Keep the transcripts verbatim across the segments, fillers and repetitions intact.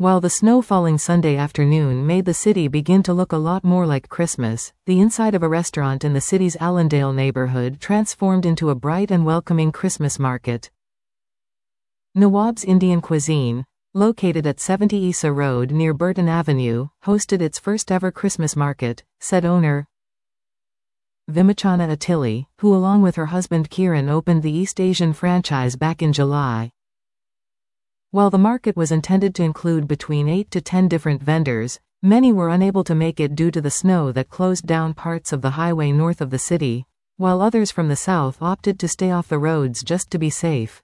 While the snow falling Sunday afternoon made the city begin to look a lot more like Christmas, the inside of a restaurant in the city's Allendale neighborhood transformed into a bright and welcoming Christmas market. Nawab's Indian Cuisine, located at seventy Issa Road near Burton Avenue, hosted its first-ever Christmas market, said owner Vimochana Attili, who along with her husband Kiran opened the East Asian franchise back in July. While the market was intended to include between eight to ten different vendors, many were unable to make it due to the snow that closed down parts of the highway north of the city, while others from the south opted to stay off the roads just to be safe.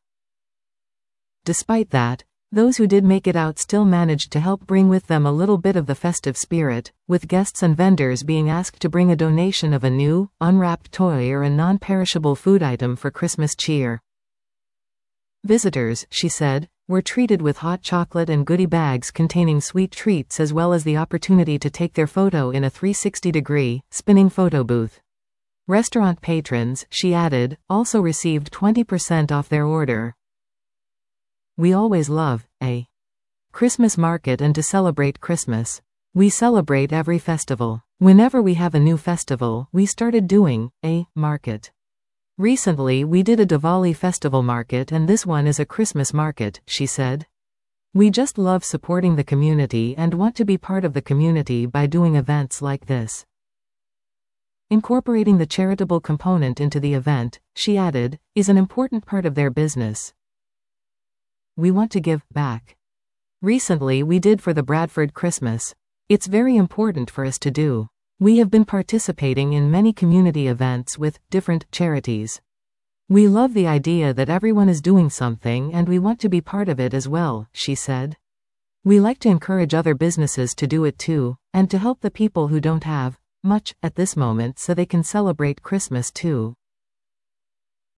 Despite that, those who did make it out still managed to help bring with them a little bit of the festive spirit, with guests and vendors being asked to bring a donation of a new, unwrapped toy or a non-perishable food item for Christmas cheer. Visitors, she said, were treated with hot chocolate and goodie bags containing sweet treats as well as the opportunity to take their photo in a three sixty degree, spinning photo booth. Restaurant patrons, she added, also received twenty percent off their order. We always love a Christmas market and to celebrate Christmas. We celebrate every festival. Whenever we have a new festival, we started doing a market. Recently we did a Diwali festival market and this one is a Christmas market, she said. We just love supporting the community and want to be part of the community by doing events like this. Incorporating the charitable component into the event, she added, is an important part of their business. We want to give back. Recently we did for the Bradford Christmas. It's very important for us to do. We have been participating in many community events with different charities. We love the idea that everyone is doing something and we want to be part of it as well, she said. We like to encourage other businesses to do it too, and to help the people who don't have much at this moment so they can celebrate Christmas too.